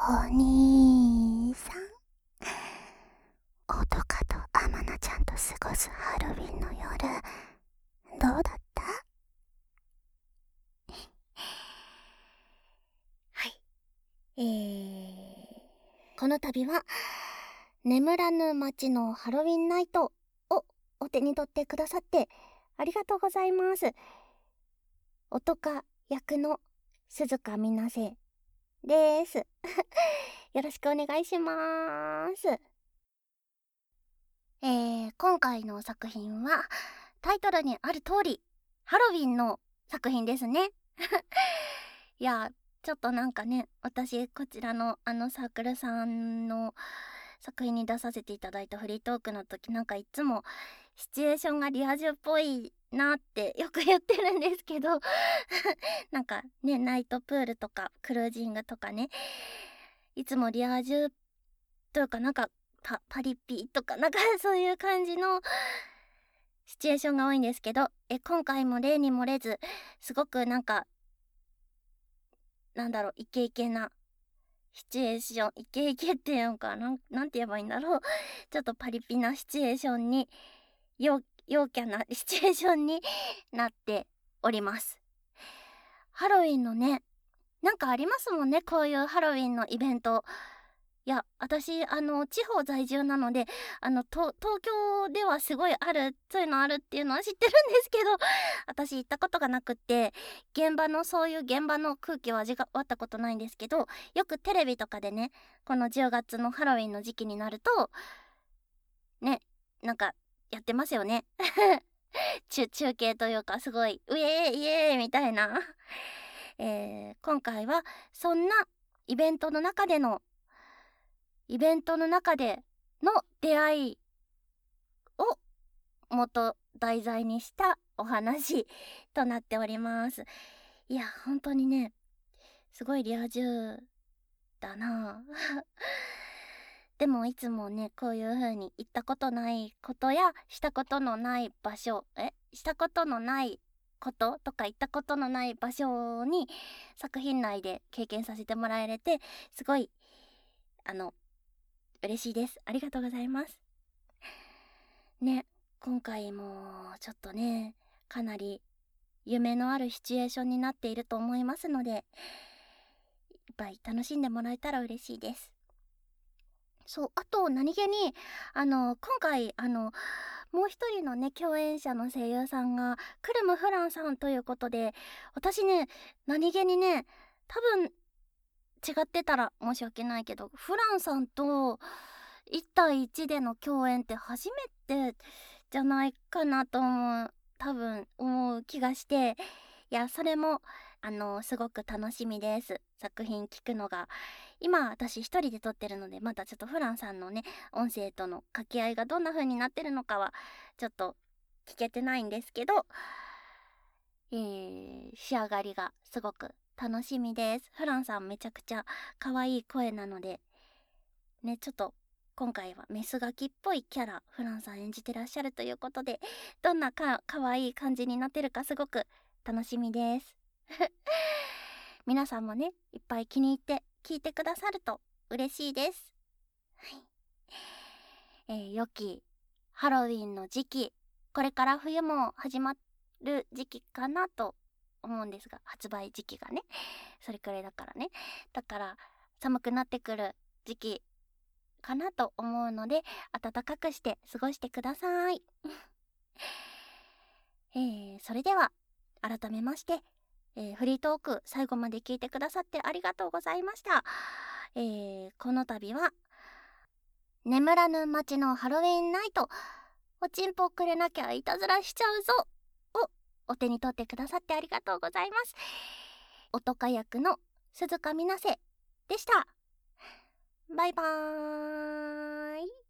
お兄さん、おとかとあまなちゃんと過ごすハロウィンの夜、どうだった？はい。この度は、眠らぬ街のハロウィンナイトをお手に取ってくださってありがとうございます。おとか役の鈴鹿みなせです。よろしくお願いします。今回の作品はタイトルにある通りハロウィンの作品ですね。いや、ちょっとなんかね、私こちらのサークルさんの作品に出させていただいたフリートークの時、なんかいつもシチュエーションがリア充っぽいなってよく言ってるんですけどなんかね、ナイトプールとかクルージングとかね、いつもリア充というかなんかパリピとかなんかそういう感じのシチュエーションが多いんですけど、今回も例に漏れずすごくなんかイケイケなシチュエーション、イケイケっていうのかなんて言えばいいんだろうちょっとパリピなシチュエーションに陽キャなシチュエーションになっております。ハロウィンのね、なんかありますもんね、こういうハロウィンのイベント。いや、私地方在住なので東京ではすごいそういうのあるっていうのは知ってるんですけど私行ったことがなくって、そういう現場の空気を味わったことないんですけど、よくテレビとかでね、この10月のハロウィンの時期になるとね、なんかやってますよね。中継というか、すごいイエーイイエーイみたいな今回はそんなイベントの中でのの出会いを題材にしたお話となっております。いや、本当にね、すごいリア充だなでもいつもね、こういう風に行ったことないことやしたことのない場所、したことのないこととか行ったことのない場所に作品内で経験させてもらえれて、すごい嬉しいです。ありがとうございます。ね、今回もちょっとね、かなり夢のあるシチュエーションになっていると思いますので、いっぱい楽しんでもらえたら嬉しいです。そう、あと何気に今回もう一人のね共演者の声優さんがクルムフランさんということで、私ね、何気にね、多分違ってたら申し訳ないけど、フランさんと1対1での共演って初めてじゃないかなと多分思う気がして、いや、それもすごく楽しみです。作品聞くのが。今私一人で撮ってるので、まだちょっとフランさんのね音声との掛け合いがどんな風になってるのかはちょっと聞けてないんですけど、仕上がりがすごく楽しみです。フランさんめちゃくちゃ可愛い声なのでね、ちょっと今回はメスガキっぽいキャラフランさん演じてらっしゃるということで、どんな可愛い感じになってるかすごく楽しみです皆さんもね、いっぱい気に入って聞いてくださると嬉しいです。はい。良きハロウィンの時期、これから冬も始まる時期かなと思うんですが、発売時期がね、それくらいだからね。だから寒くなってくる時期かなと思うので、暖かくして過ごしてくださいそれでは改めまして、フリートーク最後まで聞いてくださってありがとうございました。この度は眠らぬ街のハロウィンナイト、おちんぽくれなきゃいたずらしちゃうぞをお手に取ってくださってありがとうございます。おとか役の鈴鹿みなせでした。バイバーイ。